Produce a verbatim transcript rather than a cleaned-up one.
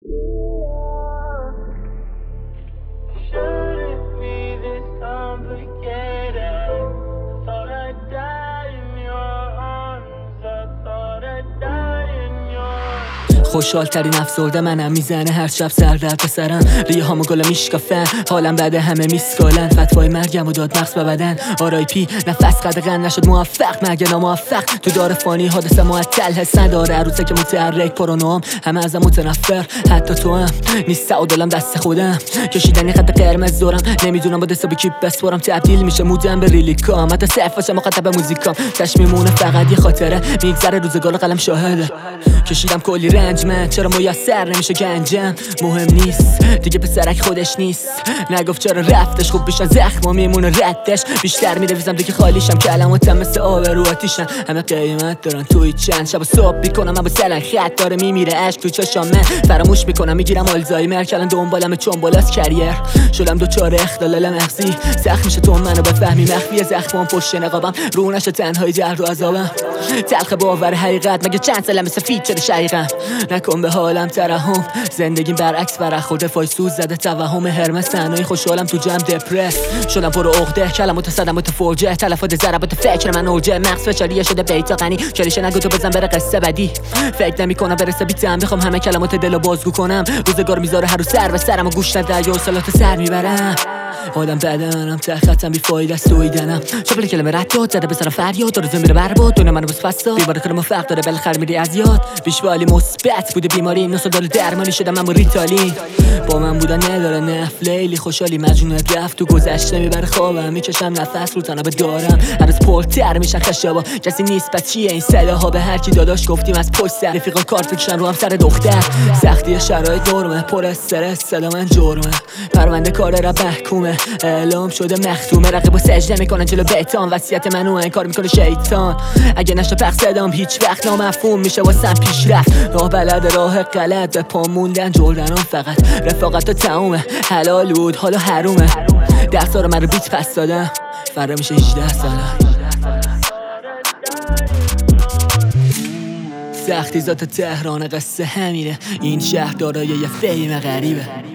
خوشحال ترین افسرده منم، میزنه هر شب سر در پسرم، ریه هامو گل میشکافن، حالم بعد همه میسکالن، فتوای مرگم و داد مغز به بدن، آرای پی نفس قدغن نشد موفق مگه ناموفق، تو دار فانی حادثه معطل حس نداره، عروسه که متحرک پرونوم همه ازم متنفر، حتی تو هم نیست و دلم دست خودم، کشیدن خط قرمز دورم، نمیدونم با دست به کی بسپارم، تبدیل میشه مودم به ریلیکام، حتی صرف باشه مخاطب موزیکام، چشم میمونه فقط یه خاطره، میگذره روزگار قلم شاهده، کشیدم کلی رنج من، چرا میسر نمیشه گنجم، مهم نیست دیگه پسرک خودش نیست، نگفت چرا رفتش، خوب بیشتر زخم و میمونه ردش، بیشتر میرویزم دیگه خالیشم، کلماتم مثل آب رو آتیشن، همه قیمت دارن توی چند شب و صبح میکنم من با سلن خط داره میمیره عشق تو چشام، من فراموش میکنم میگیرم آلزایمر، کلن دنبالم چون بالاست کریر، شدم دوچار اختلال مغزی، سخت میشه تو منو بفهمی، مخفی زخمام پشت نقابم، رو نشه تنهایی درد و عذابم، تلخ باور حقیقت مگه چند سالم مثل فیچر شقیقم، نکن به حالم ترحم، زندگیم برعکس برخورد فای سوز زده توهم هرمس، تنهایی خوشحالم تو جمع دپرس، شدم پر عقده کلمات صدمات فرجه، تلفات ضربات فکر من اوجه، مغز فشاریه شده بیتا غنی، چریشه نگو تو بزن بره قصه بدی، فکر نمی‌کنم برسه بیتم، بخوام همه کلمات دلو بازگو کنم، روزگار میذاره هر رو سر به سرم و گوش نده یا سلات سر میبرم، آدم بدنم تختم بی فایده است دویدنم، شبل کلمه رد داد زده بسرم فریاد داره زمین برباد دونه منو بس فساد، بیوار کلمه فرق داره بالاخره میری از یاد، بیشوالی مثبت بوده بیماری نو داره درمانی شدم من با ریتالین، با من بودن نداره نف لیلی خوشحالی مجنونت رفت تو گذشته میبره خوابم، میکشم نفس رو تنابه دارم، هر روز پرتر میشن خشابا، کسی نیست پس چیه این صداها، به هر کی داداش گفتیم از پشت سر، رفیقا کارت بکشن رو هم سر دختر، سختی شرایط نرمه، پر استرس صدا من جرمه، پرونده کار را محکومه، اعلام شده مختومه، رقیبا سجده میکنن جلو بیتان، وصیت منو انکار میکنه شیطان، اگه نشه پخ صدام هیچ وقت نامفهوم میشه واسم پیش رفت، راه بلد راه غلط به پا موندن جردنم، فقط رفاقت و تمومه، حلال بود حالا حرومه، ده سال من رو بیت پس دادم، فردا میشه هجده سالم، سختی ذات تهران قصه همینه، این شهر دارای یه فیم غریبه.